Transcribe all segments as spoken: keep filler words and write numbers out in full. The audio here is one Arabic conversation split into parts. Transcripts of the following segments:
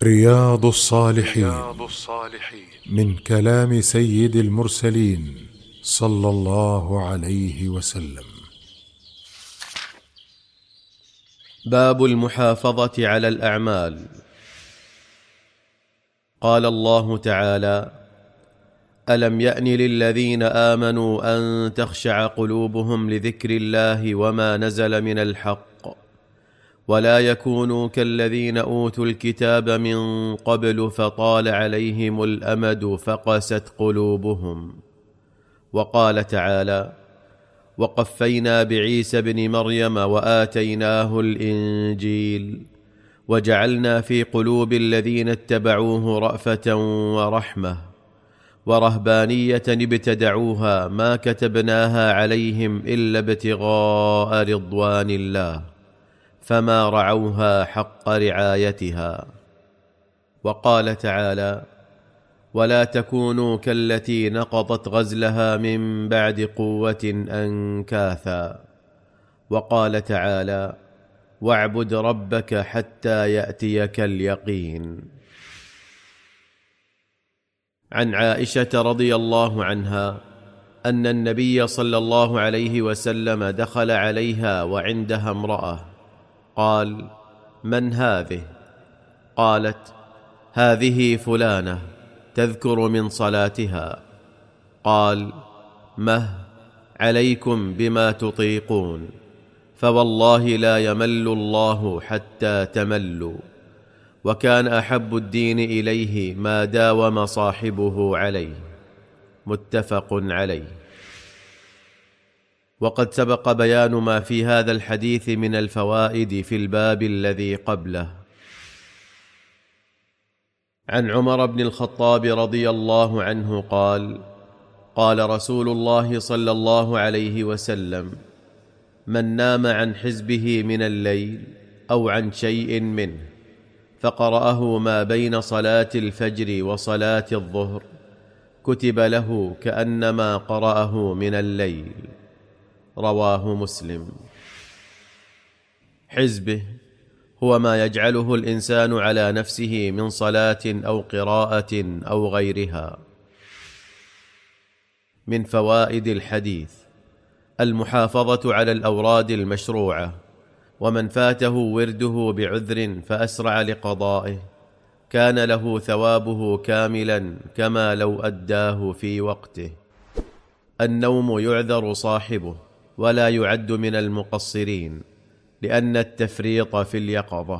رياض الصالحين من كلام سيد المرسلين صلى الله عليه وسلم. باب المحافظة على الأعمال. قال الله تعالى: ألم يأن للذين آمنوا أن تخشع قلوبهم لذكر الله وما نزل من الحق ولا يكونوا كالذين أوتوا الكتاب من قبل فطال عليهم الأمد فقست قلوبهم. وقال تعالى: وقفينا بعيسى ابن مريم وآتيناه الإنجيل وجعلنا في قلوب الذين اتبعوه رأفة ورحمة ورهبانية ابتدعوها ما كتبناها عليهم إلا ابتغاء رضوان الله فما رعوها حق رعايتها. وقال تعالى: ولا تكونوا كالتي نقضت غزلها من بعد قوة أنكاثا. وقال تعالى: واعبد ربك حتى يأتيك اليقين. عن عائشة رضي الله عنها أن النبي صلى الله عليه وسلم دخل عليها وعندها امرأة، قال: من هذه؟ قالت: هذه فلانة تذكر من صلاتها. قال: مه عليكم بما تطيقون، فوالله لا يمل الله حتى تملوا. وكان أحب الدين إليه ما داوم صاحبه عليه. متفق عليه. وقد سبق بيان ما في هذا الحديث من الفوائد في الباب الذي قبله. عن عمر بن الخطاب رضي الله عنه قال: قال رسول الله صلى الله عليه وسلم: من نام عن حزبه من الليل أو عن شيء منه فقرأه ما بين صلاة الفجر وصلاة الظهر كتب له كأنما قرأه من الليل. رواه مسلم. حزبه هو ما يجعله الإنسان على نفسه من صلاة أو قراءة أو غيرها. من فوائد الحديث: المحافظة على الأوراد المشروعة، ومن فاته ورده بعذر فأسرع لقضائه كان له ثوابه كاملا كما لو أداه في وقته. النوم يعذر صاحبه ولا يعد من المقصرين لأن التفريط في اليقظة.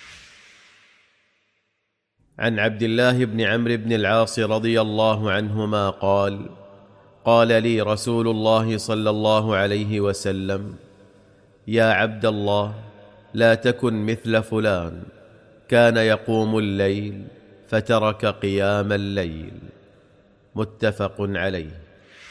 عن عبد الله بن عمرو بن العاص رضي الله عنهما قال: قال لي رسول الله صلى الله عليه وسلم: يا عبد الله، لا تكن مثل فلان كان يقوم الليل فترك قيام الليل. متفق عليه.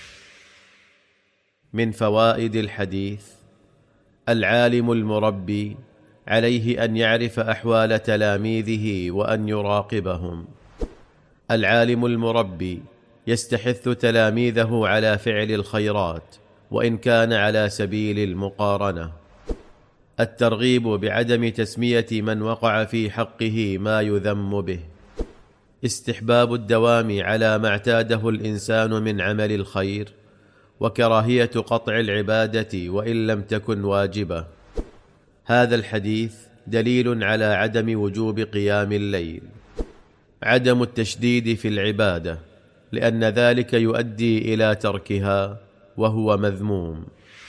من فوائد الحديث: العالم المربي عليه أن يعرف أحوال تلاميذه وأن يراقبهم. العالم المربي يستحث تلاميذه على فعل الخيرات وإن كان على سبيل المقارنة. الترغيب بعدم تسمية من وقع في حقه ما يذم به. استحباب الدوام على ما اعتاده الإنسان من عمل الخير، وكراهية قطع العبادة وإن لم تكن واجبة. هذا الحديث دليل على عدم وجوب قيام الليل. عدم التشديد في العبادة، لأن ذلك يؤدي إلى تركها وهو مذموم.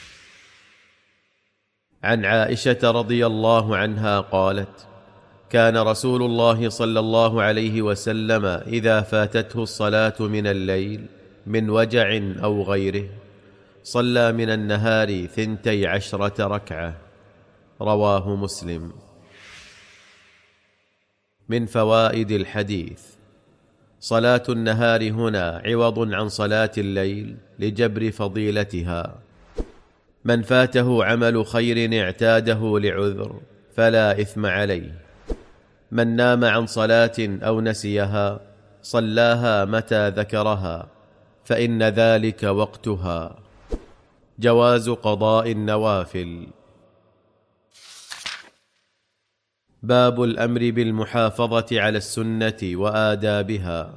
عن عائشة رضي الله عنها قالت: كان رسول الله صلى الله عليه وسلم إذا فاتته الصلاة من الليل من وجع أو غيره صلى من النهار ثنتي عشرة ركعة. رواه مسلم. من فوائد الحديث: صلاة النهار هنا عوض عن صلاة الليل لجبر فضيلتها. من فاته عمل خير اعتاده لعذر فلا إثم عليه. من نام عن صلاة أو نسيها صلاها متى ذكرها فإن ذلك وقتها. جواز قضاء النوافل. باب الأمر بالمحافظة على السنة وآدابها.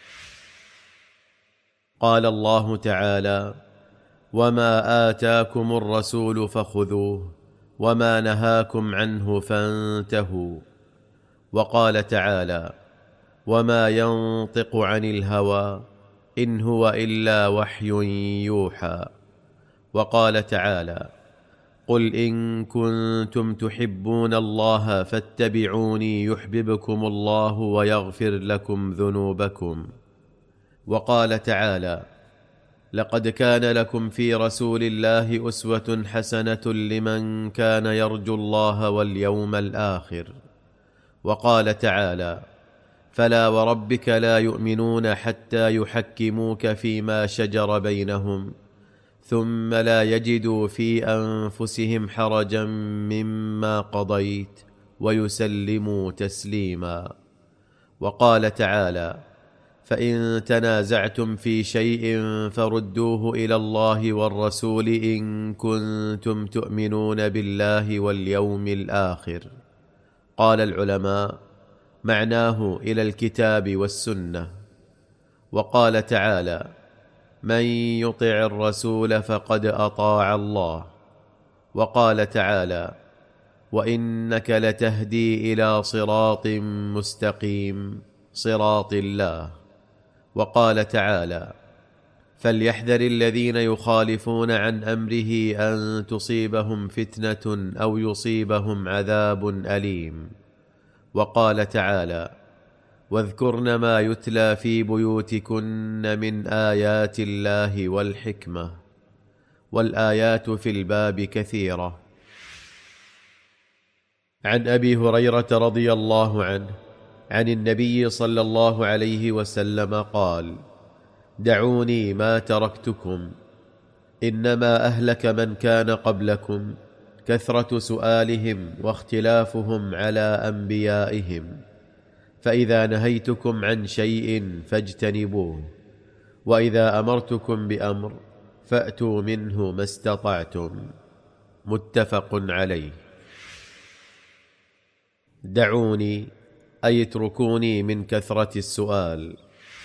قال الله تعالى: وما آتاكم الرسول فخذوه وما نهاكم عنه فانتهوا. وقال تعالى: وما ينطق عن الهوى إن هو إلا وحي يوحى. وقال تعالى: قل إن كنتم تحبون الله فاتبعوني يحببكم الله ويغفر لكم ذنوبكم. وقال تعالى: لقد كان لكم في رسول الله أسوة حسنة لمن كان يرجو الله واليوم الآخر. وقال تعالى: فلا وربك لا يؤمنون حتى يحكموك فيما شجر بينهم ثم لا يجدوا في أنفسهم حرجا مما قضيت ويسلموا تسليما. وقال تعالى: فإن تنازعتم في شيء فردوه إلى الله والرسول إن كنتم تؤمنون بالله واليوم الآخر. قال العلماء: معناه إلى الكتاب والسنة. وقال تعالى: من يطع الرسول فقد أطاع الله. وقال تعالى: وإنك لتهدي إلى صراط مستقيم صراط الله. وقال تعالى: فليحذر الذين يخالفون عن أمره أن تصيبهم فتنة أو يصيبهم عذاب أليم. وقال تعالى: واذكرن ما يتلى في بيوتكن من آيات الله والحكمة. والآيات في الباب كثيرة. عن أبي هريرة رضي الله عنه عن النبي صلى الله عليه وسلم قال: دعوني ما تركتكم، إنما أهلك من كان قبلكم كثرة سؤالهم واختلافهم على أنبيائهم، فإذا نهيتكم عن شيء فاجتنبوه، وإذا أمرتكم بأمر فأتوا منه ما استطعتم. متفق عليه. دعوني أي اتركوني من كثرة السؤال.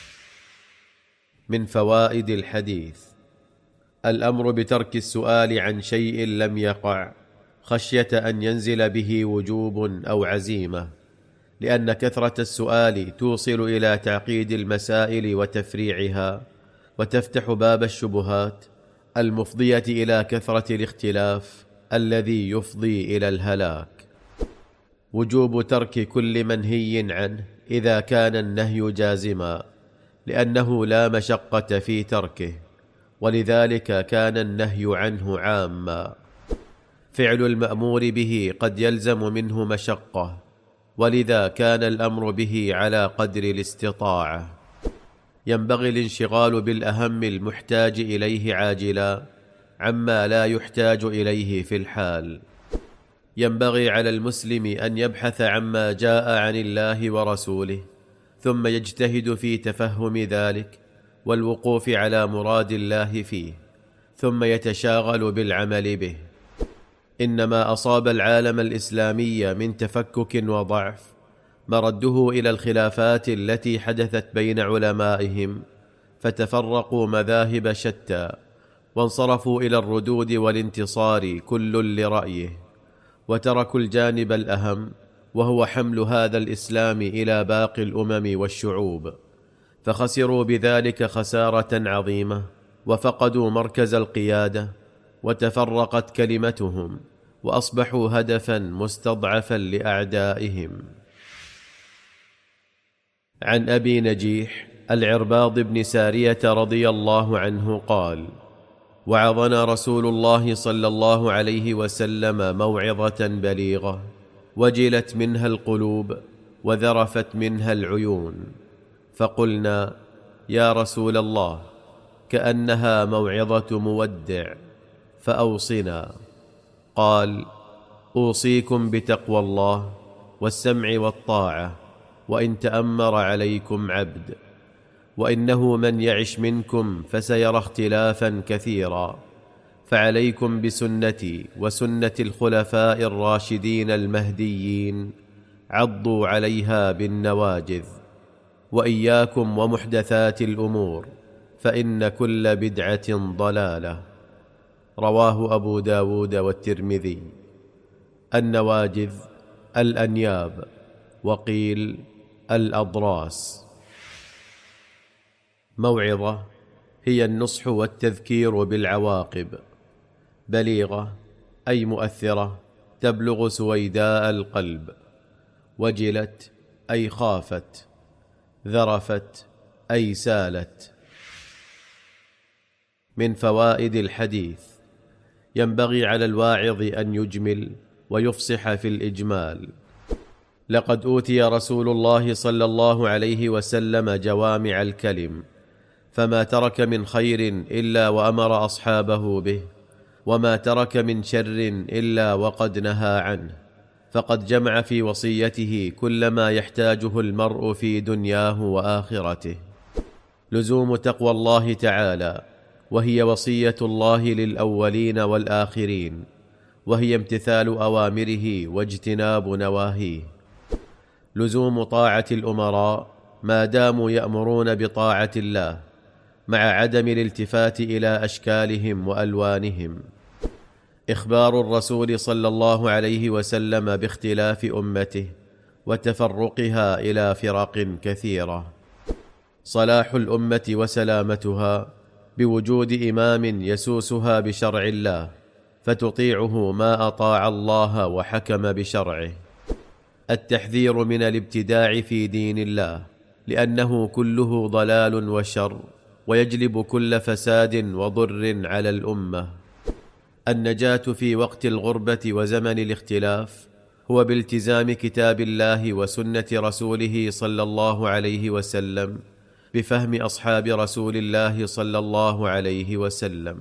من فوائد الحديث: الأمر بترك السؤال عن شيء لم يقع خشية أن ينزل به وجوب أو عزيمة، لأن كثرة السؤال توصل إلى تعقيد المسائل وتفريعها، وتفتح باب الشبهات المفضية إلى كثرة الاختلاف الذي يفضي إلى الهلاك. وجوب ترك كل منهي عنه إذا كان النهي جازما، لأنه لا مشقة في تركه، ولذلك كان النهي عنه عاما. فعل المأمور به قد يلزم منه مشقة، ولذا كان الأمر به على قدر الاستطاعة. ينبغي الانشغال بالأهم المحتاج إليه عاجلا عما لا يحتاج إليه في الحال. ينبغي على المسلم أن يبحث عما جاء عن الله ورسوله، ثم يجتهد في تفهم ذلك والوقوف على مراد الله فيه، ثم يتشاغل بالعمل به. إنما أصاب العالم الإسلامي من تفكك وضعف مرده إلى الخلافات التي حدثت بين علمائهم، فتفرقوا مذاهب شتى، وانصرفوا إلى الردود والانتصار كل لرأيه، وتركوا الجانب الأهم وهو حمل هذا الإسلام إلى باقي الأمم والشعوب، فخسروا بذلك خسارة عظيمة، وفقدوا مركز القيادة، وتفرقت كلمتهم، وأصبحوا هدفا مستضعفا لأعدائهم. عن أبي نجيح العرباض بن سارية رضي الله عنه قال: وعظنا رسول الله صلى الله عليه وسلم موعظة بليغة، وجلت منها القلوب وذرفت منها العيون، فقلنا: يا رسول الله، كأنها موعظة مودع، فأوصنا. قال: أوصيكم بتقوى الله والسمع والطاعة، وإن تأمر عليكم عبد، وإنه من يعش منكم فسيرى اختلافا كثيرا، فعليكم بسنتي وسنة الخلفاء الراشدين المهديين، عضوا عليها بالنواجذ. وإياكم ومحدثات الأمور فإن كل بدعة ضلالة. رواه أبو داود والترمذي. النواجذ الأنياب، وقيل الأضراس. موعظة هي النصح والتذكير بالعواقب. بليغة أي مؤثرة، تبلغ سويداء القلب. وجلت أي خافت. ذرفت أي سالت. من فوائد الحديث: ينبغي على الواعظ أن يجمل ويفصح في الإجمال. لقد أوتي رسول الله صلى الله عليه وسلم جوامع الكلم، فما ترك من خير إلا وأمر أصحابه به، وما ترك من شر إلا وقد نهى عنه، فقد جمع في وصيته كل ما يحتاجه المرء في دنياه وآخرته. لزوم تقوى الله تعالى، وهي وصية الله للأولين والآخرين، وهي امتثال أوامره واجتناب نواهيه. لزوم طاعة الأمراء ما داموا يأمرون بطاعة الله، مع عدم الالتفات إلى أشكالهم وألوانهم. إخبار الرسول صلى الله عليه وسلم باختلاف أمته وتفرقها إلى فرق كثيرة. صلاح الأمة وسلامتها بوجود إمام يسوسها بشرع الله، فتطيعه ما أطاع الله وحكم بشرعه. التحذير من الابتداع في دين الله، لأنه كله ضلال وشر، ويجلب كل فساد وضر على الأمة. النجاة في وقت الغربة وزمن الاختلاف هو بالتزام كتاب الله وسنة رسوله صلى الله عليه وسلم، بفهم أصحاب رسول الله صلى الله عليه وسلم.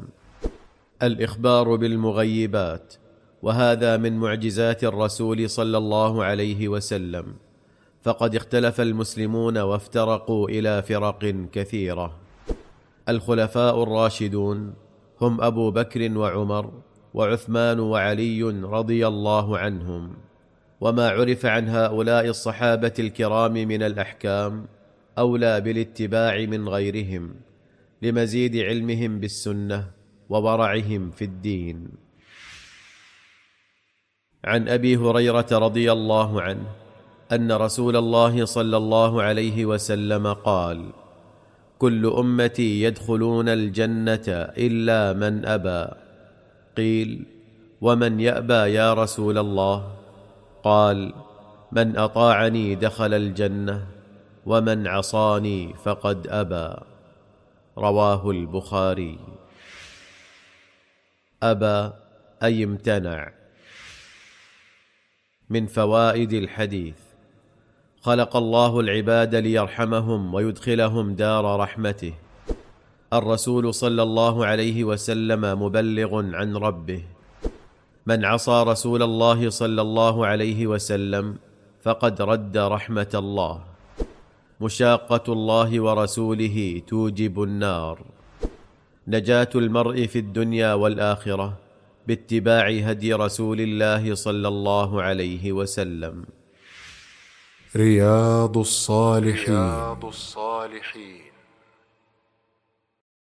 الإخبار بالمغيبات، وهذا من معجزات الرسول صلى الله عليه وسلم، فقد اختلف المسلمون وافترقوا إلى فرق كثيرة. الخلفاء الراشدون هم أبو بكر وعمر وعثمان وعلي رضي الله عنهم. وما عرف عن هؤلاء الصحابة الكرام من الأحكام أولى بالاتباع من غيرهم، لمزيد علمهم بالسنة وورعهم في الدين. عن أبي هريرة رضي الله عنه أن رسول الله صلى الله عليه وسلم قال: كل أمتي يدخلون الجنة إلا من أبى. قيل: ومن يأبى يا رسول الله؟ قال: من أطاعني دخل الجنة، ومن عصاني فقد أبى. رواه البخاري. أبى أي امتنع. من فوائد الحديث: خلق الله العباد ليرحمهم ويدخلهم دار رحمته. الرسول صلى الله عليه وسلم مبلغ عن ربه. من عصى رسول الله صلى الله عليه وسلم فقد رد رحمة الله. مشاقة الله ورسوله توجب النار. نجاة المرء في الدنيا والآخرة باتباع هدي رسول الله صلى الله عليه وسلم. رياض الصالحين. رياض الصالحين